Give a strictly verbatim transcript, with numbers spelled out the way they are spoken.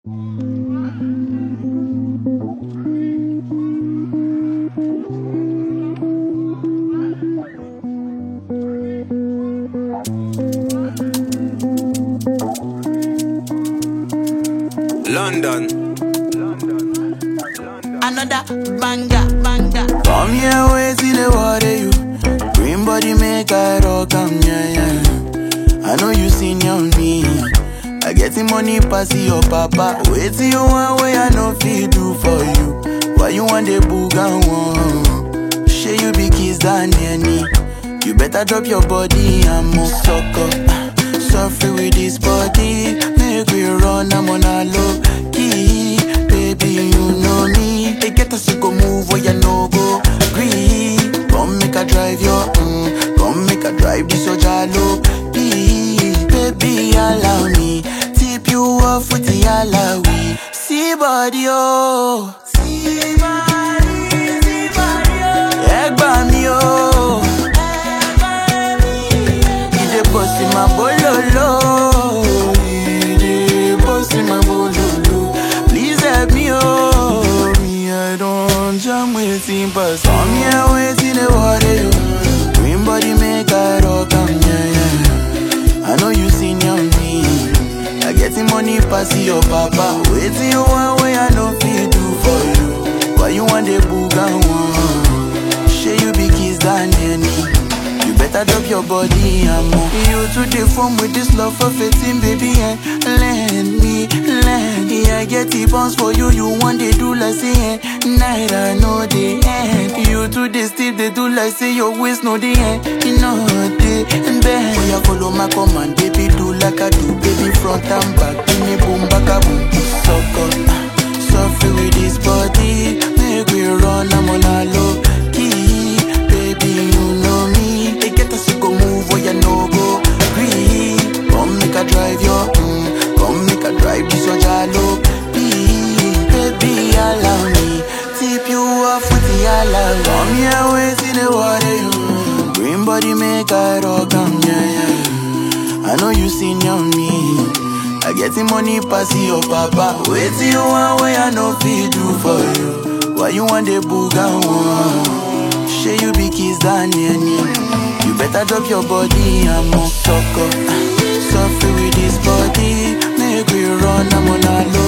London. Another banger, banger. Come here, wait till the water you. Green body make I rock, am yeah, yeah. I know you seen on me. I get the money pass your papa. Wait till you want way I know feel do for you. Why you want the boogan one? Share you be kiss than any. You better drop your body and move sucker. Suffer with this body. Make we run, I'm on a low key. Baby, you know me. They get us to go move where you no go. Green, come make a drive your mm. Come make a drive this your jalo. Please, baby, allow me. Tip you off with the alawi. See body, oh. See body, see body, oh. Egg by me, oh. Egg by me. Ide post in my bololo. Ide post in my bololo. Please help me, oh. Me, I don't jam waiting, but come here, waiting the water, you. Green body make I rock, am yeah, yeah. I know you seen on me. I get the money pass your papa. Wait till you want way I know feel do for you. Why you want the boogan one? Share you be kiss than any. You better drop your body and move. You to the phone with this love for fifteen, baby, and lend me, lend me. I get the bounce for you. You want they do like say night I know the end. You to the steep they do like say your waist know the end. You know the bend. Oh, you follow my command, baby, do like I do, baby, front and back, give me boom, back a boom, sucker. Suffer with this body, make we run, I'm on a low key. Baby, you know me. They get us to go move where you no go. Green, come make a drive your mm. Come make a drive this your jalo. Please, baby, allow me. Tip you off with the alawi. Come here, wait till the water you. Green body make I rock, am yeah, yeah. I know you seen on me. I get the money pass your papa. Wait till you want way I know feel do for you. Why you want the boogan one? Share you be kiss than any. You better drop your body and move sucker. Suffer with this body. Make we run, I'm on a low